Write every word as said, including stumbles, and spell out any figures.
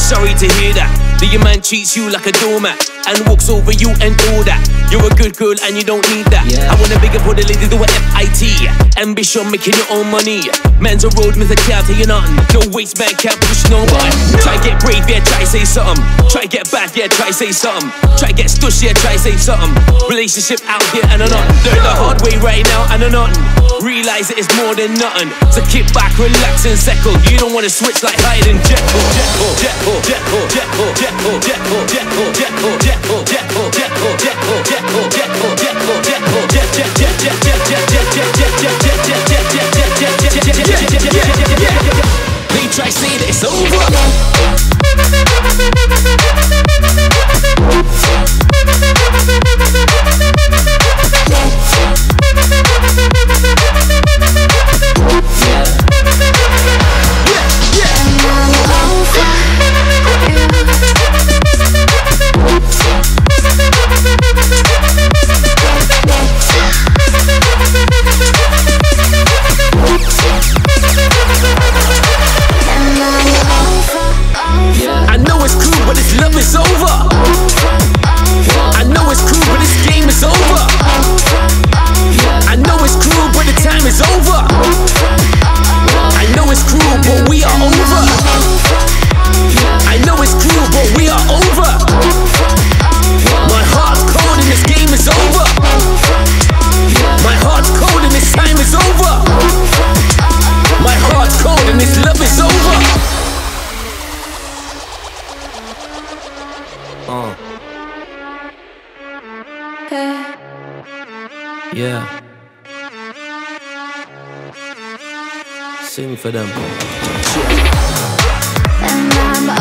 sorry to hear that. The your man treats you like a doormat and walks over you and all that. You're a good girl and you don't need that. Yeah. I wanna big up all the ladies do a F I T. Ambition, making your own money. Man's a road, Mister Can't tell you nothing. No waistband, can't push no button. Try get brave, yeah, try say something. Try get bad, yeah, try say something. Try get stush, yeah, try say something. Relationship out here and a nothing. Learn the hard way right now and a nothing. Realize it is more than nothing. So kick back, relax and settle. You don't wanna switch like Hyde and Jekyll. Jekyll, Jekyll, Jekyll, Jekyll, Jekyll, Jekyll, Jekyll, Jekyll, Jekyll, Jekyll, Jekyll, Jekyll, Jekyll, Jekyll, Jekyll, Jekyll, they try say that it's over. I know it's cruel, but this love is over. I know it's cruel, but this game is over. I know it's cruel, but the time is over. I know it's cruel, but we are over. I know it's cruel, but we are over. My heart's cold and this game is over. My heart's cold and this time is over. My heart's cold and this love is over. Uh. Yeah. Sing for them. And I'm